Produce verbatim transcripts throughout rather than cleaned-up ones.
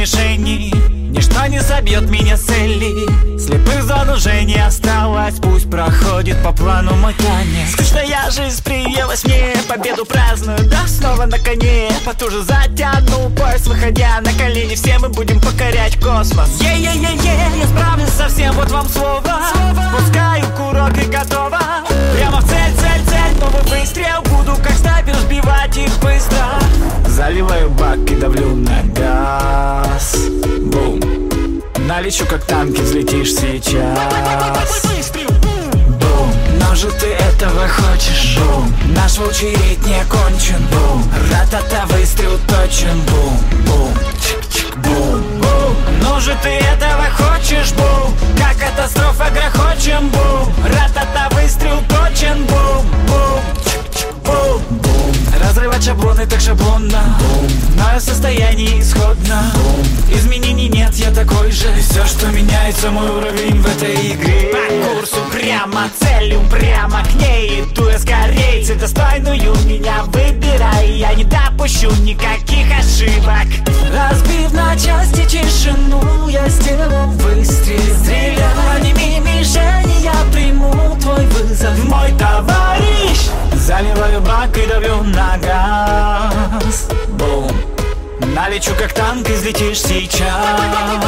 мишени, ничто не собьет меня с цели. Слепых зон уже не осталось, пусть проходит по плану мой танец. Скучная жизнь приелась мне, победу праздную, да снова на коне. Потуже затяну пояс, выходя на колени, все мы будем покорять космос. Е-е-е-е, я справлюсь со всем, вот вам слово, слово. Пускаю курок и готово. Прямо в цель, цель, цель, новый выстрел. Буду как снайпер сбивать их быстро. Заливаю бак и давлю на газ. Бум. Налечу как танки, взлетишь сейчас. Бум. Но же ты этого хочешь? Бум. Наш волчий рейд не окончен. Бум. Ра-та-та, выстрел точен. Бум, бум, чик-чик, бум, бум. Но же ты этого хочешь? Бум. Как катастрофа грохочем. Бум. Ра-та-та, выстрел точен. Бум, бум, чик-чик, бум, бум. Разрывать шаблоны так шаблонно. Бум. Мое состояние исходно. Бум. Изменений нет, я такой же. И все, что меняется, мой уровень в этой игре. По курсу прямо, целью прямо к ней. Иду я скорей, цель достойную меня выбирай. Я не допущу никаких ошибок. Разбив на части тишину, я сделал выстрел. Стреляй, подними мишени, я приму твой вызов. Мой товарищ. Заливаю бак и давлю на газ. Бум. Налечу как танк и взлетишь сейчас.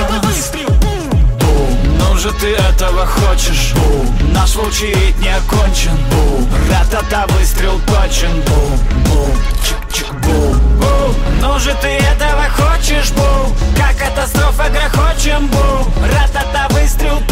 Бум. Ну же ты этого хочешь? Бум. Наш волчий рейд не окончен. Бум. Ра-та-та, выстрел точен. Бум, бум, чик-чик, бум, бум. Ну же ты этого хочешь? Бум. Как катастрофа грохочем. Бум. Ра-та-та, выстрел